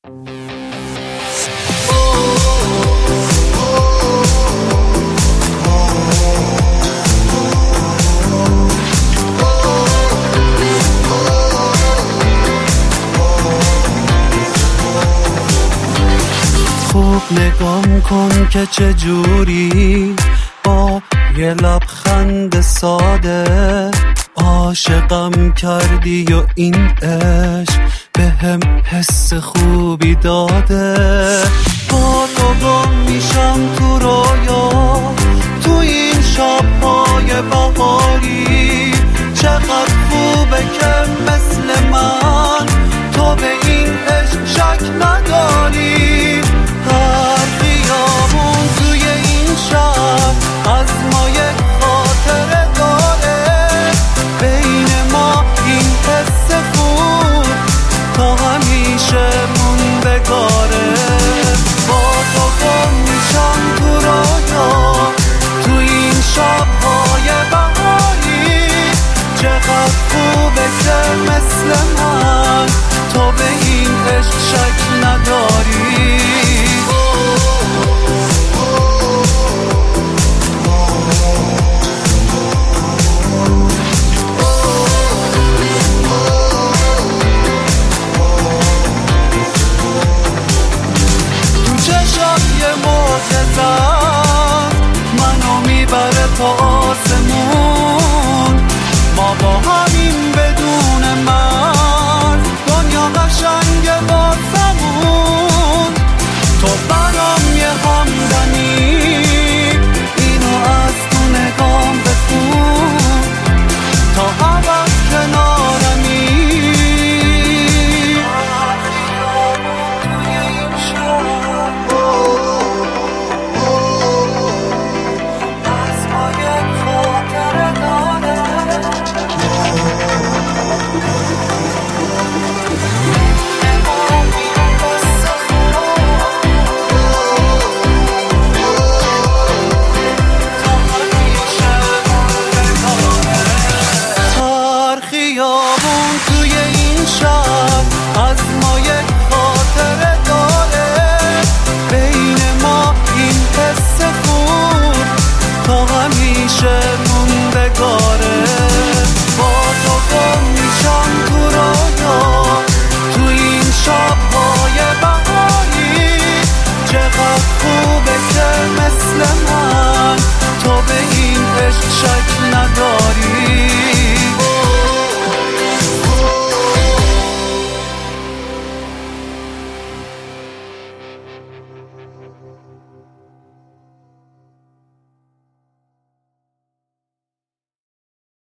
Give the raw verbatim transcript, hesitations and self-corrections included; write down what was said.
خوب نگام کن که چجوری با یه لبخند ساده عاشقم کردی و این عشق به هم حس خوبی داده. با تو گم میشم تو رویا، تو این شب‌های بهاری. چقدر خوبه که مثل من تو به این عشق شک نداری. هر خیابون توی این شهر از ما یک خاطره داره. بین ما این حس خوب تا همیشه موندگاره. با تو گم میشم تو رویا، تو این شب‌های بهاری. چقدر خوبه که مثل من تو به این عشق شک نداری. منو میبره تا آسمون، ما با همین بدون من دنیا قشنگ واسمون. تو برام یه هم